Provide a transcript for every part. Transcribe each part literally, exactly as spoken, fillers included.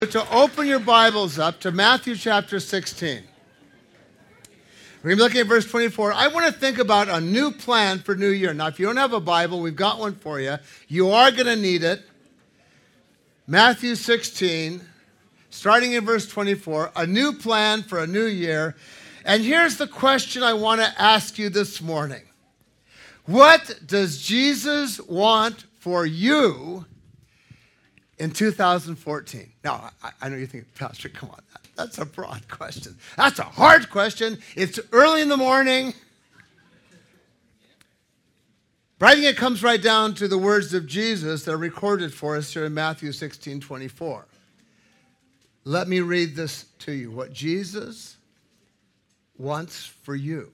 To open your Bibles up to Matthew chapter sixteen. We're going to be looking at verse twenty-four. I want to think about a new plan for New Year. Now, if you don't have a Bible, we've got one for you. You are going to need it. Matthew sixteen, starting in verse twenty-four, a new plan for a new year. And here's the question I want to ask you this morning. What does Jesus want for you in two thousand fourteen? Now, I, I know you think, Pastor, come on, that, that's a broad question. That's a hard question. It's early in the morning. But I think it comes right down to the words of Jesus that are recorded for us here in Matthew sixteen twenty-four. Let me read this to you. What Jesus wants for you.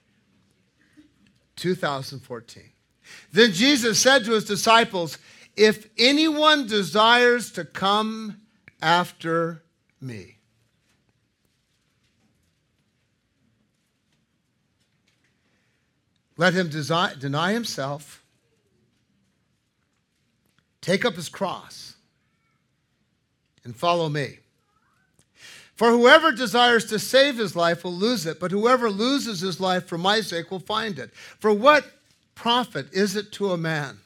two thousand fourteen. Then Jesus said to his disciples, if anyone desires to come after me, let him desi- deny himself, take up his cross, and follow me. For whoever desires to save his life will lose it, but whoever loses his life for my sake will find it. For what profit is it to a man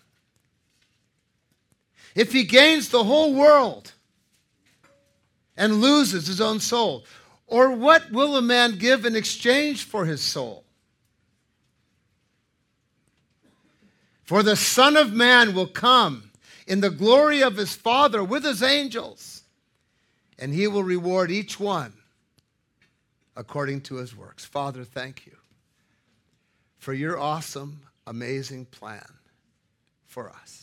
if he gains the whole world and loses his own soul? Or what will a man give in exchange for his soul? For the Son of Man will come in the glory of his Father with his angels, and he will reward each one according to his works. Father, thank you for your awesome, amazing plan for us.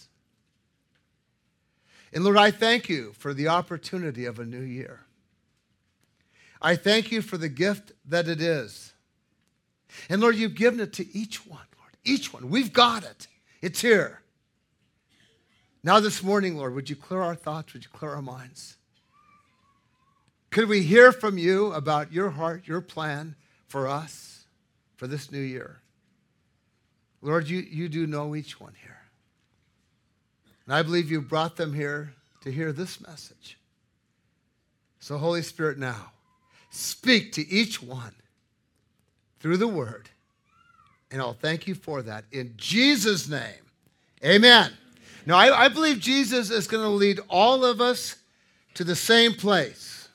And Lord, I thank you for the opportunity of a new year. I thank you for the gift that it is. And Lord, you've given it to each one, Lord. Each one. We've got it. It's here. Now this morning, Lord, would you clear our thoughts? Would you clear our minds? Could we hear from you about your heart, your plan for us, for this new year? Lord, you, you do know each one here. And I believe you brought them here to hear this message. So Holy Spirit, now, speak to each one through the word. And I'll thank you for that. In Jesus' name, amen. Now, I, I believe Jesus is going to lead all of us to the same place.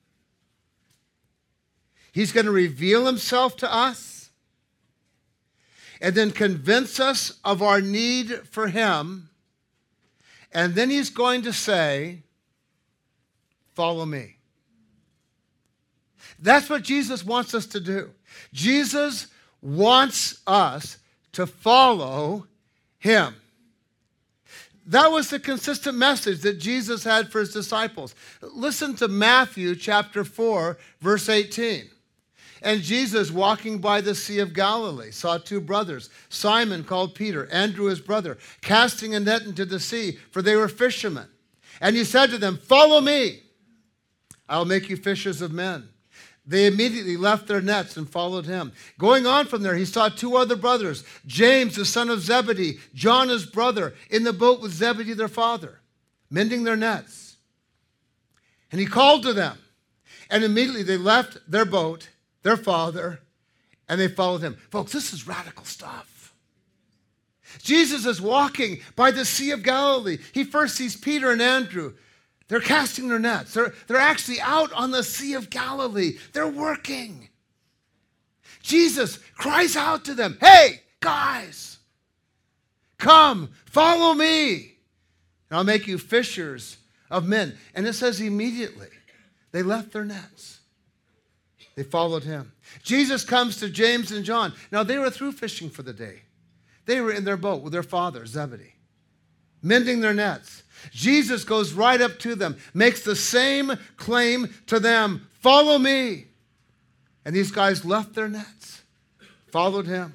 He's going to reveal himself to us and then convince us of our need for him. And then he's going to say, follow me. That's what Jesus wants us to do. Jesus wants us to follow him. That was the consistent message that Jesus had for his disciples. Listen to Matthew chapter four, verse eighteen. And Jesus, walking by the Sea of Galilee, saw two brothers, Simon called Peter, Andrew his brother, casting a net into the sea, for they were fishermen. And he said to them, follow me. I'll make you fishers of men. They immediately left their nets and followed him. Going on from there, he saw two other brothers, James, the son of Zebedee, John his brother, in the boat with Zebedee their father, mending their nets. And he called to them. And immediately they left their boat, their father, and they followed him. Folks, this is radical stuff. Jesus is walking by the Sea of Galilee. He first sees Peter and Andrew. They're casting their nets. They're, they're actually out on the Sea of Galilee. They're working. Jesus cries out to them, hey, guys, come, follow me, and I'll make you fishers of men. And it says immediately they left their nets. They followed him. Jesus comes to James and John. Now, they were through fishing for the day. They were in their boat with their father, Zebedee, mending their nets. Jesus goes right up to them, makes the same claim to them, follow me. And these guys left their nets, followed him.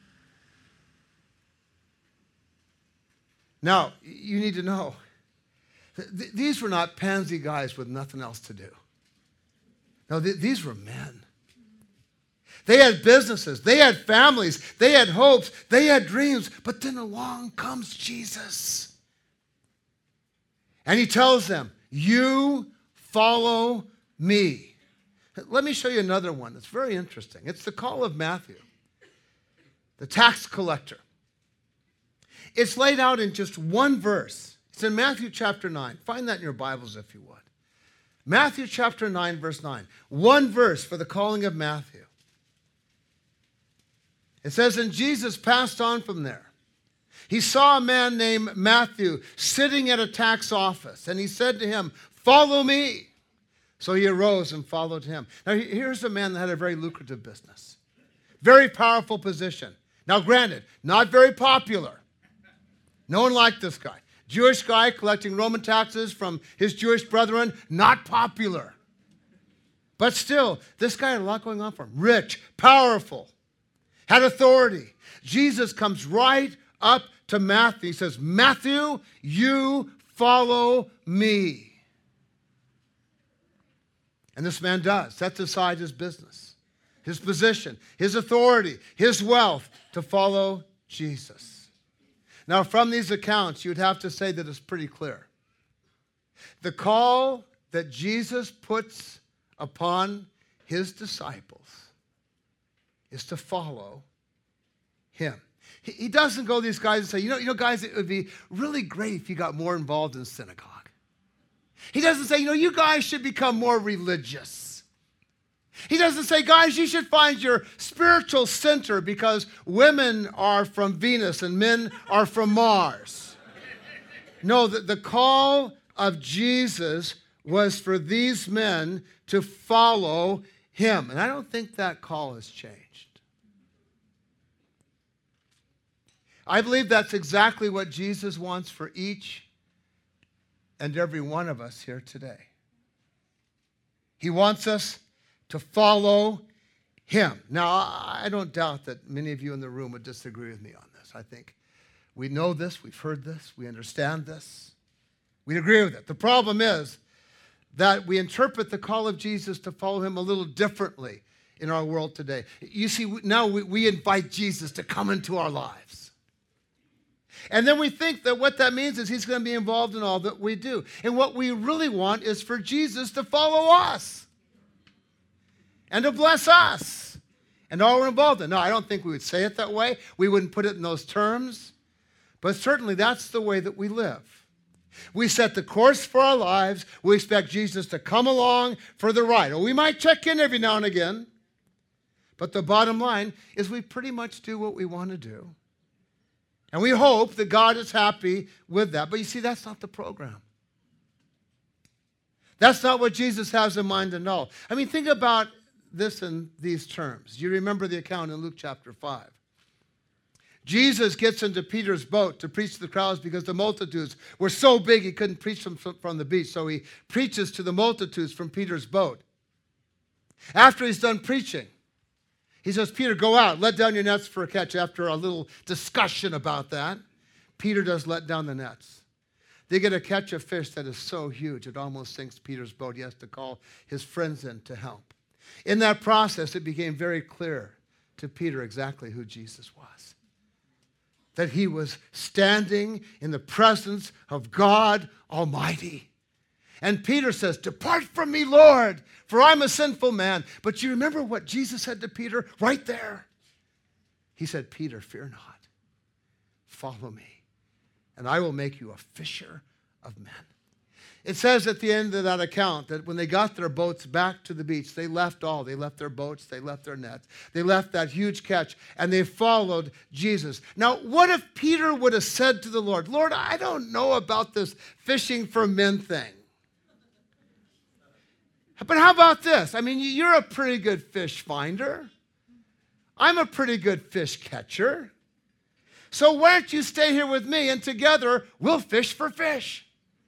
Now, you need to know, th- these were not pansy guys with nothing else to do. No, th- these were men. They had businesses. They had families. They had hopes. They had dreams. But then along comes Jesus. And he tells them, you follow me. Let me show you another one that's very interesting. It's the call of Matthew, the tax collector. It's laid out in just one verse. It's in Matthew chapter nine. Find that in your Bibles if you would. Matthew chapter nine, verse nine. One verse for the calling of Matthew. It says, and Jesus passed on from there. He saw a man named Matthew sitting at a tax office, and he said to him, follow me. So he arose and followed him. Now here's a man that had a very lucrative business. Very powerful position. Now granted, not very popular. No one liked this guy. Jewish guy collecting Roman taxes from his Jewish brethren, not popular. But still, this guy had a lot going on for him. Rich, powerful, had authority. Jesus comes right up to Matthew. He says, Matthew, you follow me. And this man does. Sets aside his business, his position, his authority, his wealth to follow Jesus. Now, from these accounts, you'd have to say that it's pretty clear. The call that Jesus puts upon his disciples is to follow him. He, he doesn't go to these guys and say, you know, you know, guys, it would be really great if you got more involved in synagogue. He doesn't say, you know, you guys should become more religious. He doesn't say, guys, you should find your spiritual center because women are from Venus and men are from Mars. No, the, the call of Jesus was for these men to follow him. And I don't think that call has changed. I believe that's exactly what Jesus wants for each and every one of us here today. He wants us to follow him. Now, I don't doubt that many of you in the room would disagree with me on this. I think we know this, we've heard this, we understand this. We agree with it. The problem is that we interpret the call of Jesus to follow him a little differently in our world today. You see, now we, we invite Jesus to come into our lives. And then we think that what that means is he's going to be involved in all that we do. And what we really want is for Jesus to follow us and to bless us and all we're involved in. No, I don't think we would say it that way. We wouldn't put it in those terms. But certainly that's the way that we live. We set the course for our lives. We expect Jesus to come along for the ride. Or we might check in every now and again. But the bottom line is we pretty much do what we want to do. And we hope that God is happy with that. But you see, that's not the program. That's not what Jesus has in mind at all. I mean, think about this in these terms. You remember the account in Luke chapter five. Jesus gets into Peter's boat to preach to the crowds because the multitudes were so big he couldn't preach them from the beach. So he preaches to the multitudes from Peter's boat. After he's done preaching, he says, Peter, go out, let down your nets for a catch. After a little discussion about that, Peter does let down the nets. They get a catch of fish that is so huge it almost sinks Peter's boat. He has to call his friends in to help. In that process, it became very clear to Peter exactly who Jesus was. That he was standing in the presence of God Almighty. And Peter says, depart from me, Lord, for I'm a sinful man. But you remember what Jesus said to Peter right there? He said, Peter, fear not. Follow me, and I will make you a fisher of men. It says at the end of that account that when they got their boats back to the beach, they left all. They left their boats, they left their nets, they left that huge catch, and they followed Jesus. Now, what if Peter would have said to the Lord, Lord, I don't know about this fishing for men thing. But how about this? I mean, you're a pretty good fish finder. I'm a pretty good fish catcher. So why don't you stay here with me, and together we'll fish for fish.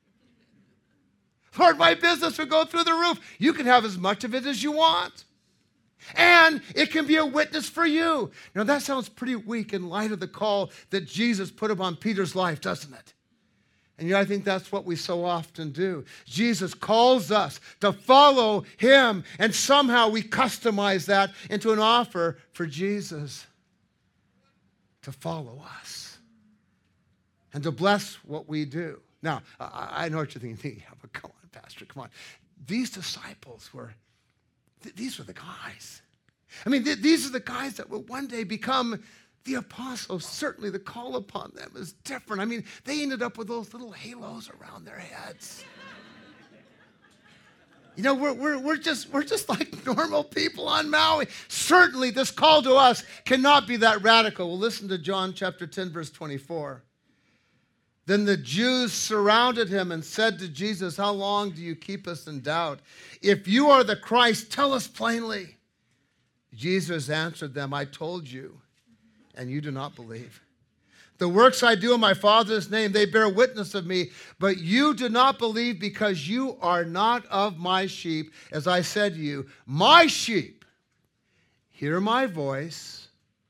Lord, my business will go through the roof. You can have as much of it as you want. And it can be a witness for you. Now, that sounds pretty weak in light of the call that Jesus put upon Peter's life, doesn't it? And yet I think that's what we so often do. Jesus calls us to follow him, and somehow we customize that into an offer for Jesus to follow us and to bless what we do. Now, I know what you're thinking. Yeah, but come on, Pastor, come on. these disciples were, th- these were the guys. I mean, th- these are the guys that will one day become the apostles. Certainly the call upon them is different. I mean, they ended up with those little halos around their heads. You know, we're, we're, we're, just, we're just like normal people on Maui. Certainly this call to us cannot be that radical. Well, listen to John chapter ten, verse twenty-four. Then the Jews surrounded him and said to Jesus, how long do you keep us in doubt? If you are the Christ, tell us plainly. Jesus answered them, I told you, and you do not believe. The works I do in my Father's name, they bear witness of me, but you do not believe because you are not of my sheep. As I said to you, my sheep hear my voice.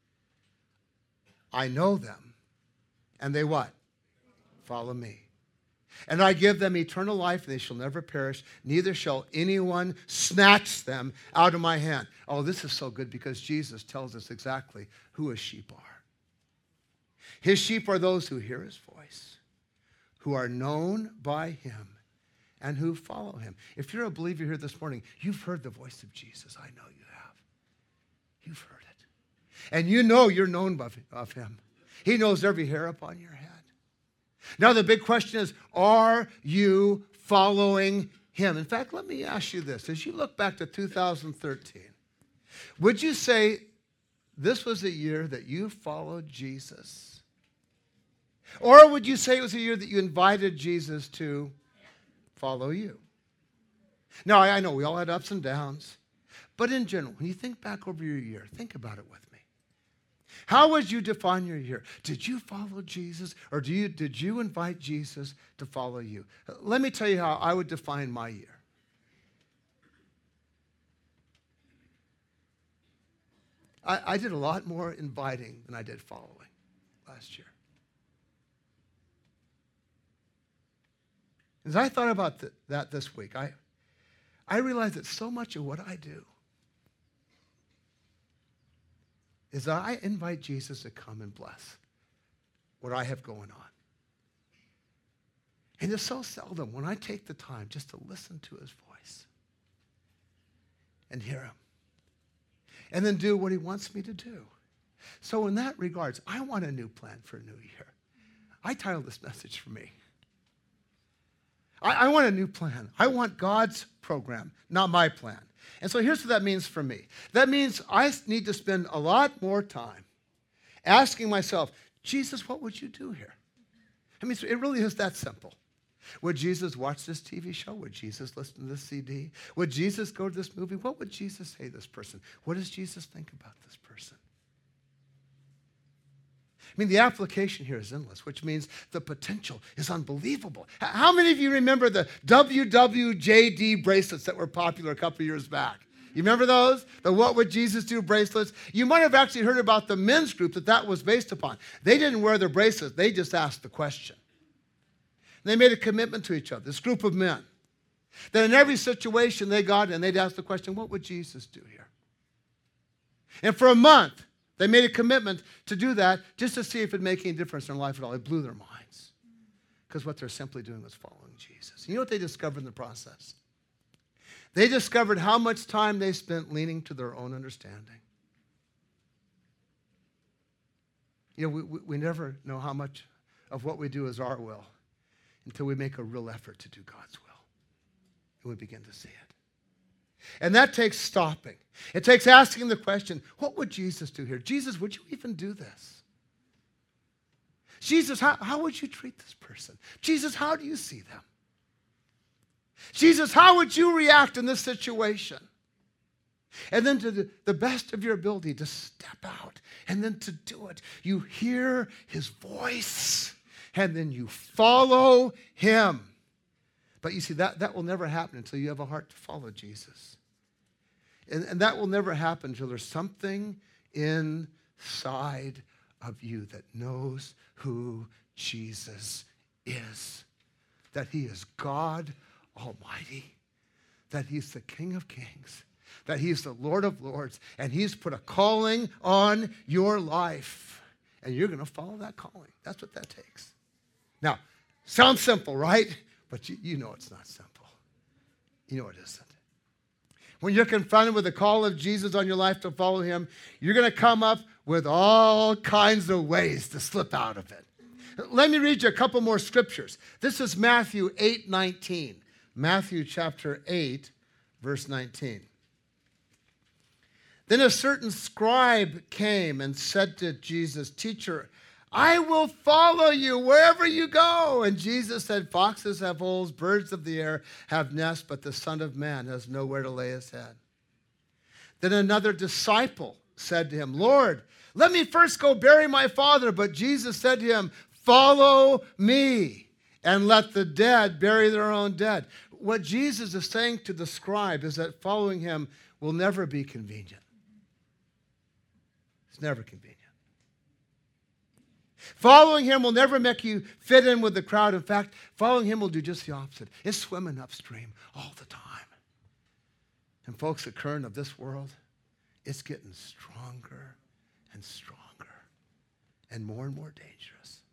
I know them. And they what? Follow me. And I give them eternal life, and they shall never perish, neither shall anyone snatch them out of my hand. Oh, this is so good because Jesus tells us exactly who his sheep are. His sheep are those who hear his voice, who are known by him, and who follow him. If you're a believer here this morning, you've heard the voice of Jesus. I know you have. You've heard it. And you know you're known of him. He knows every hair upon your head. Now the big question is, are you following him? In fact, let me ask you this. As you look back to two thousand thirteen, would you say this was a year that you followed Jesus? Or would you say it was a year that you invited Jesus to follow you? Now, I know we all had ups and downs, but in general, when you think back over your year, think about it with me. How would you define your year? Did you follow Jesus, or do you, did you invite Jesus to follow you? Let me tell you how I would define my year. I, I did a lot more inviting than I did following last year. As I thought about th- that this week, I, I realized that so much of what I do is that I invite Jesus to come and bless what I have going on. And it's so seldom when I take the time just to listen to his voice and hear him and then do what he wants me to do. So in that regards, I want a new plan for a new year. I titled this message for me. I, I want a new plan. I want God's program, not my plan. And so here's what that means for me. That means I need to spend a lot more time asking myself, Jesus, what would you do here? I mean, it really is that simple. Would Jesus watch this T V show? Would Jesus listen to this C D? Would Jesus go to this movie? What would Jesus say to this person? What does Jesus think about this person? I mean, the application here is endless, which means the potential is unbelievable. How many of you remember the W W J D bracelets that were popular a couple years back? You remember those? The What Would Jesus Do bracelets? You might have actually heard about the men's group that that was based upon. They didn't wear their bracelets. They just asked the question. And they made a commitment to each other, this group of men. That in every situation they got in, they'd ask the question, what would Jesus do here? And for a month, they made a commitment to do that just to see if it would make any difference in their life at all. It blew their minds because what they're simply doing was following Jesus. You know what they discovered in the process? They discovered how much time they spent leaning to their own understanding. You know, we, we, we never know how much of what we do is our will until we make a real effort to do God's will. And we begin to see it. And that takes stopping. It takes asking the question, what would Jesus do here? Jesus, would you even do this? Jesus, how, how would you treat this person? Jesus, how do you see them? Jesus, how would you react in this situation? And then to the, the best of your ability to step out and then to do it. You hear his voice and then you follow him. But you see, that, that will never happen until you have a heart to follow Jesus. And, and that will never happen until there's something inside of you that knows who Jesus is. That he is God Almighty. That he's the King of Kings. That he's the Lord of Lords. And he's put a calling on your life. And you're going to follow that calling. That's what that takes. Now, sounds simple, right? But you, you know it's not simple. You know it isn't. When you're confronted with the call of Jesus on your life to follow him, you're going to come up with all kinds of ways to slip out of it. Let me read you a couple more scriptures. This is Matthew eight nineteen. Matthew chapter eight, verse nineteen. Then a certain scribe came and said to Jesus, "Teacher, I will follow you wherever you go." And Jesus said, "Foxes have holes, birds of the air have nests, but the Son of Man has nowhere to lay his head." Then another disciple said to him, "Lord, let me first go bury my father." But Jesus said to him, "Follow me and let the dead bury their own dead." What Jesus is saying to the scribe is that following him will never be convenient. It's never convenient. Following him will never make you fit in with the crowd. In fact, following him will do just the opposite. It's swimming upstream all the time. And folks, the current of this world, it's getting stronger and stronger and more and more dangerous.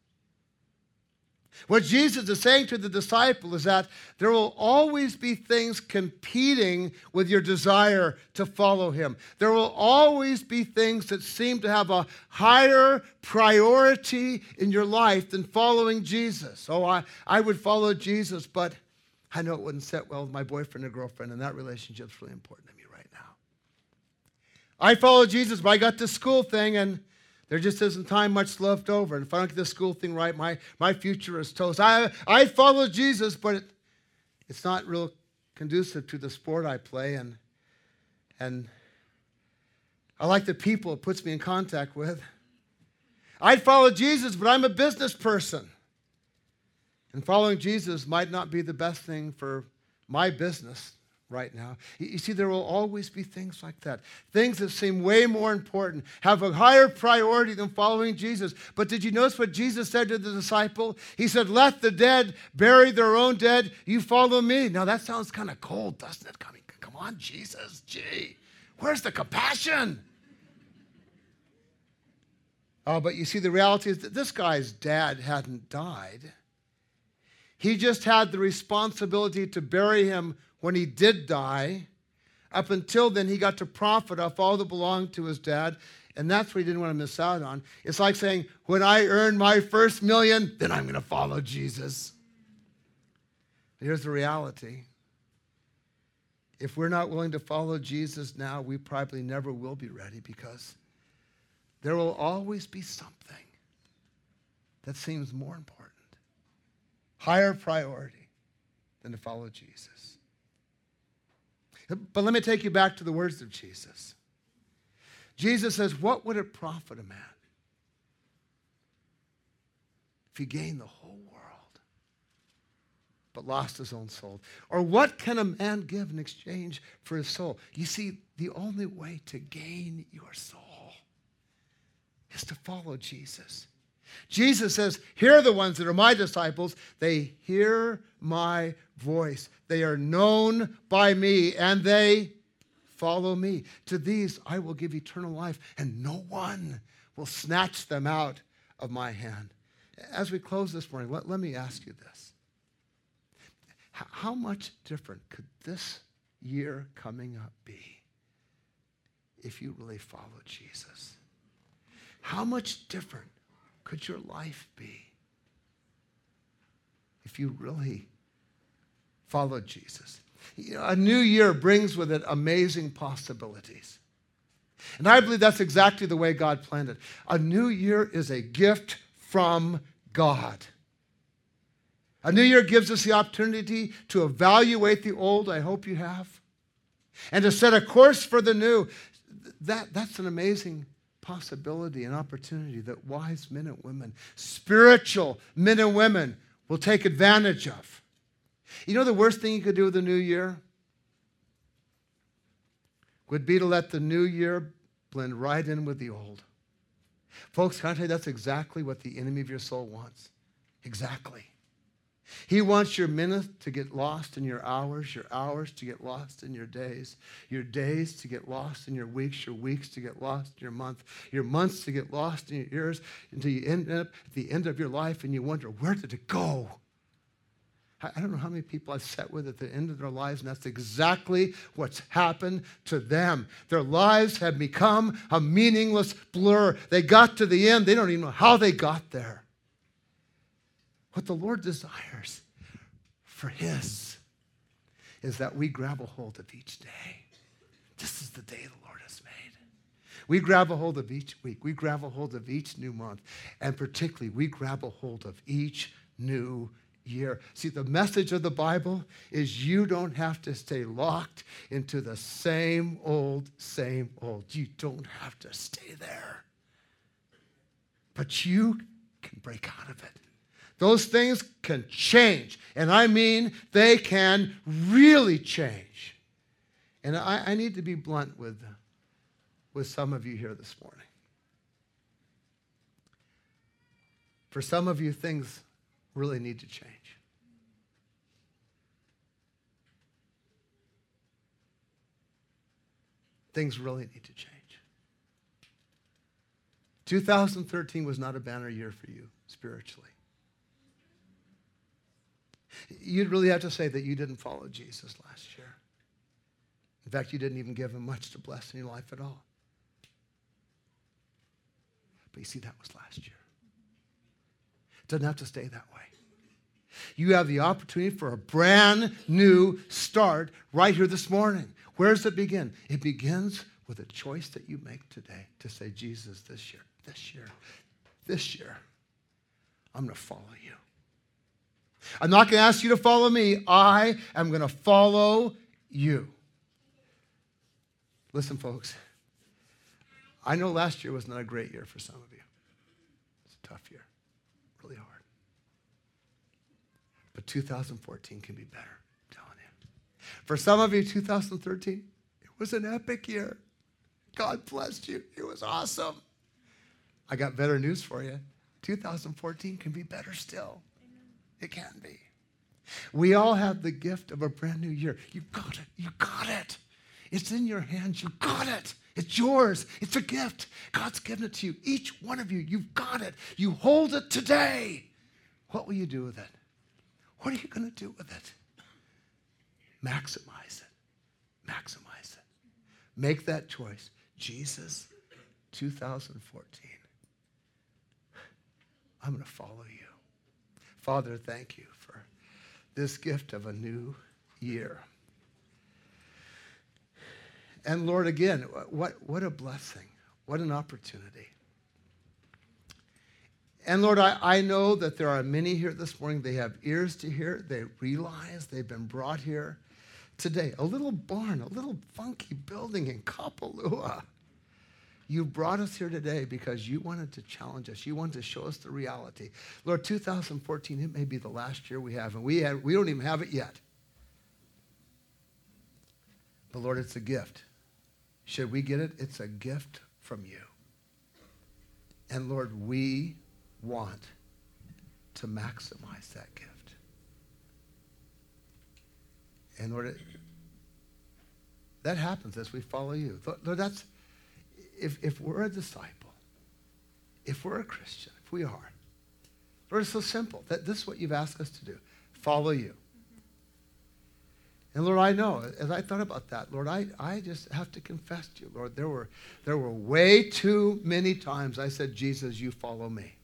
What Jesus is saying to the disciple is that there will always be things competing with your desire to follow him. There will always be things that seem to have a higher priority in your life than following Jesus. Oh, I, I would follow Jesus, but I know it wouldn't sit well with my boyfriend or girlfriend, and that relationship's really important to me right now. I follow Jesus, but I got this school thing, and there just isn't time much left over. And if I don't get this school thing right, my, my future is toast. I, I follow Jesus, but it, it's not real conducive to the sport I play. And, and I like the people it puts me in contact with. I'd follow Jesus, but I'm a business person. And following Jesus might not be the best thing for my business right now. You see, there will always be things like that. Things that seem way more important, have a higher priority than following Jesus. But did you notice what Jesus said to the disciple? He said, "Let the dead bury their own dead. You follow me." Now that sounds kind of cold, doesn't it? I mean, come on, Jesus. Gee, where's the compassion? Oh, but you see, the reality is that this guy's dad hadn't died. He just had the responsibility to bury him when he did die. Up until then, he got to profit off all that belonged to his dad, and that's what he didn't want to miss out on. It's like saying, when I earn my first million, then I'm going to follow Jesus. Here's the reality. If we're not willing to follow Jesus now, we probably never will be ready, because there will always be something that seems more important, higher priority than to follow Jesus. But let me take you back to the words of Jesus. Jesus says, "What would it profit a man if he gained the whole world but lost his own soul? Or what can a man give in exchange for his soul?" You see, the only way to gain your soul is to follow Jesus. Jesus says, "Here are the ones that are my disciples. They hear my voice. They are known by me, and they follow me. To these I will give eternal life, and no one will snatch them out of my hand." As we close this morning, let, let me ask you this. H- how much different could this year coming up be if you really followed Jesus? How much different could your life be if you really followed Jesus? You know, a new year brings with it amazing possibilities. And I believe that's exactly the way God planned it. A new year is a gift from God. A new year gives us the opportunity to evaluate the old, I hope you have, and to set a course for the new. That, that's an amazing possibility and opportunity that wise men and women, spiritual men and women, will take advantage of. You know the worst thing you could do with the new year would be to let the new year blend right in with the old. Folks, can I tell you, that's exactly what the enemy of your soul wants. Exactly. He wants your minutes to get lost in your hours, your hours to get lost in your days, your days to get lost in your weeks, your weeks to get lost in your month, your months to get lost in your years, until you end up at the end of your life and you wonder, where did it go? I I don't know how many people I've sat with at the end of their lives, and that's exactly what's happened to them. Their lives have become a meaningless blur. They got to the end. They don't even know how they got there. What the Lord desires for his is that we grab a hold of each day. This is the day the Lord has made. We grab a hold of each week. We grab a hold of each new month. And particularly, we grab a hold of each new year. See, the message of the Bible is you don't have to stay locked into the same old, same old. You don't have to stay there. But you can break out of it. Those things can change. And I mean, they can really change. And I, I need to be blunt with, with some of you here this morning. For some of you, things really need to change. Things really need to change. two thousand thirteen was not a banner year for you spiritually. You'd really have to say that you didn't follow Jesus last year. In fact, you didn't even give him much to bless in your life at all. But you see, that was last year. It doesn't have to stay that way. You have the opportunity for a brand new start right here this morning. Where does it begin? It begins with a choice that you make today to say, Jesus, this year, this year, this year, I'm going to follow you. I'm not going to ask you to follow me. I am going to follow you. Listen, folks, I know last year was not a great year for some of you. It's a tough year, really hard. But two thousand fourteen can be better, I'm telling you. For some of you, two thousand thirteen, it was an epic year. God blessed you. It was awesome. I got better news for you. two thousand fourteen can be better still. It can be. We all have the gift of a brand new year. You got it. You got it. It's in your hands. You got it. It's yours. It's a gift. God's given it to you. Each one of you, you've got it. You hold it today. What will you do with it? What are you going to do with it? Maximize it. Maximize it. Make that choice. Jesus, two thousand fourteen. I'm going to follow you. Father, thank you for this gift of a new year. And Lord, again, what, what a blessing. What an opportunity. And Lord, I, I know that there are many here this morning. They have ears to hear. They realize they've been brought here today. A little barn, a little funky building in Kapalua. You brought us here today because you wanted to challenge us. You wanted to show us the reality. Lord, two thousand fourteen, it may be the last year we have, and we, have, we don't even have it yet. But Lord, it's a gift. Should we get it? It's a gift from you. And Lord, we want to maximize that gift. And Lord, it, that happens as we follow you. Lord, that's, if, if we're a disciple, if we're a Christian, if we are, Lord, it's so simple. That this is what you've asked us to do. Follow you. And Lord, I know, as I thought about that, Lord, I, I just have to confess to you, Lord, there were, there were way too many times I said, Jesus, you follow me.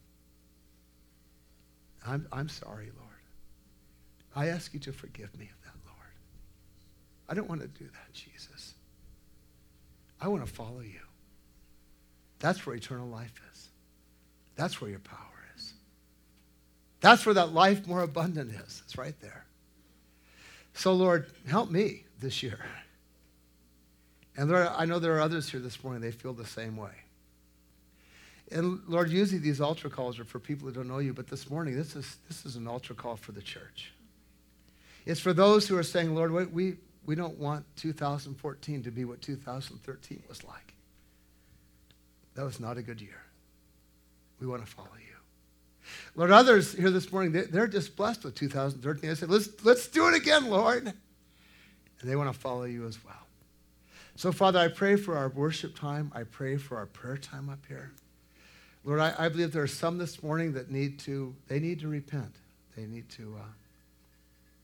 I'm, I'm sorry, Lord. I ask you to forgive me of that, Lord. I don't want to do that, Jesus. I want to follow you. That's where eternal life is. That's where your power is. That's where that life more abundant is. It's right there. So, Lord, help me this year. And Lord, I know there are others here this morning, they feel the same way. And Lord, usually these altar calls are for people who don't know you, but this morning, this is, this is an altar call for the church. It's for those who are saying, Lord, we, we, we don't want two thousand fourteen to be what two thousand thirteen was like. That was not a good year. We want to follow you. Lord, others here this morning, they're just blessed with two thousand thirteen. They said, let's, let's do it again, Lord. And they want to follow you as well. So, Father, I pray for our worship time. I pray for our prayer time up here. Lord, I, I believe there are some this morning that need to, they need to repent. They need to, uh,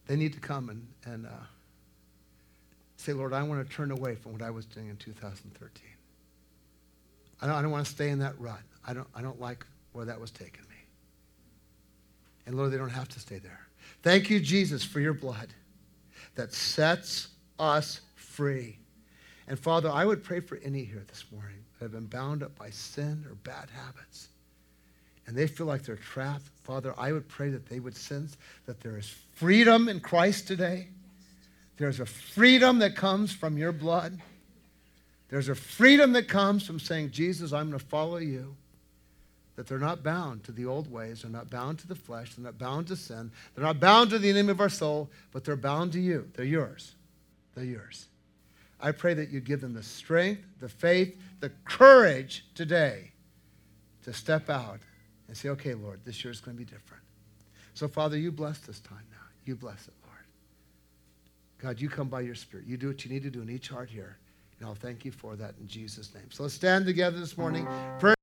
they need to come and, and uh, say, Lord, I want to turn away from what I was doing in two thousand thirteen. I don't, I don't want to stay in that rut. I don't, I don't like where that was taking me. And Lord, they don't have to stay there. Thank you, Jesus, for your blood that sets us free. And Father, I would pray for any here this morning that have been bound up by sin or bad habits, and they feel like they're trapped. Father, I would pray that they would sense that there is freedom in Christ today. There's a freedom that comes from your blood. There's a freedom that comes from saying, Jesus, I'm going to follow you. That they're not bound to the old ways. They're not bound to the flesh. They're not bound to sin. They're not bound to the enemy of our soul, but they're bound to you. They're yours. They're yours. I pray that you give them the strength, the faith, the courage today to step out and say, okay, Lord, this year is going to be different. So, Father, you bless this time now. You bless it, Lord. God, you come by your Spirit. You do what you need to do in each heart here. And I'll thank you for that in Jesus' name. So let's stand together this morning. Pray